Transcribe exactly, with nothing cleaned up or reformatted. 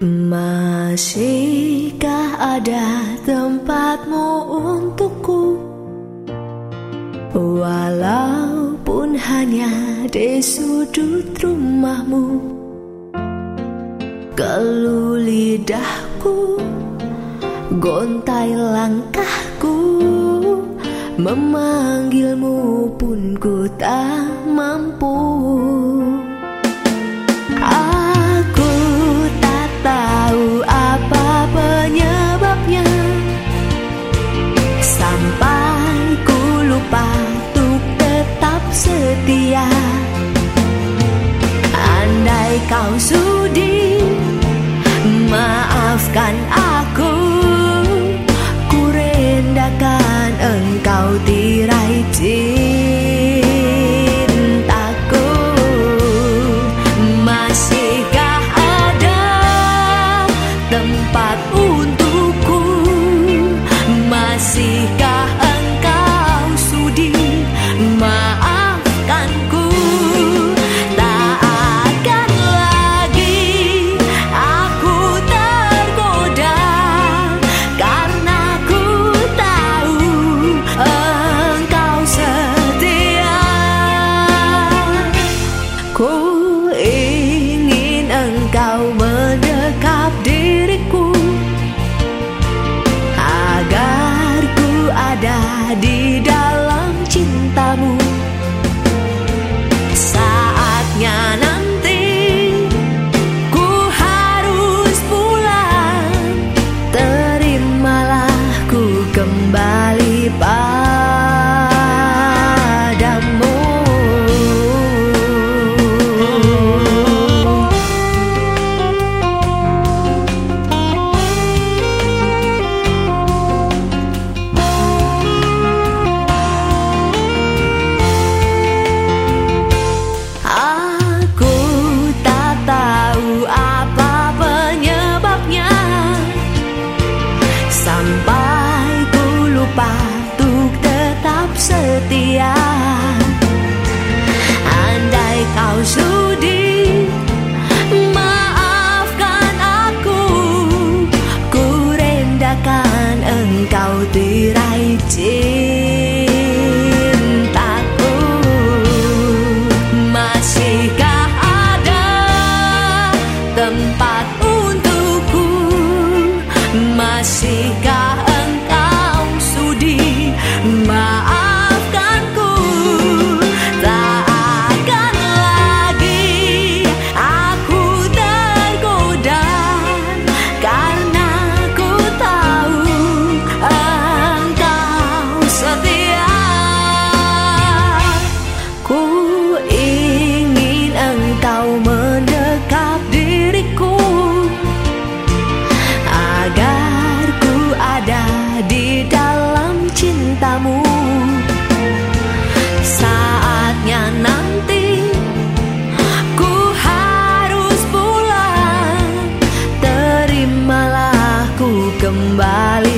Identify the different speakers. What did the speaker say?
Speaker 1: Masihkah ada tempatmu untukku, walaupun hanya di sudut rumahmu? Keluh lidahku, gontai langkahku, memanggilmu pun ku tak mampu. Aku tak tahu apa penyebabnya, sampai ku lupa untuk tetap setia. Andai kau sudi maafkan aku, ku rendakan engkau tirai cintaku. Masihkah ada tempat untukku? Masihkah engkau sudi maafkanku? Tak akan lagi aku tergoda, karena ku tahu engkau setia. Ku ingin engkau mendekap diriku, agar ku ada di dalam cintamu. Saatnya nanti ku harus pulang, terimalah ku kembali padamu. Aku tak tahu apa penyebabnya, sampai ku lupa untuk tetap setia. Andai kau sudi maafkan aku, ku rendakan engkau tirai cintaku. Masihkah ada tempat untukku? Masihkah engkau sudi maafkanku? Tak akan lagi aku tergoda, karena ku tahu engkau setia. Ku ingin engkau mendekap diriku, agar ku ada di dalam cintamu. Saatnya nanti ku harus pulang, terimalah ku kembali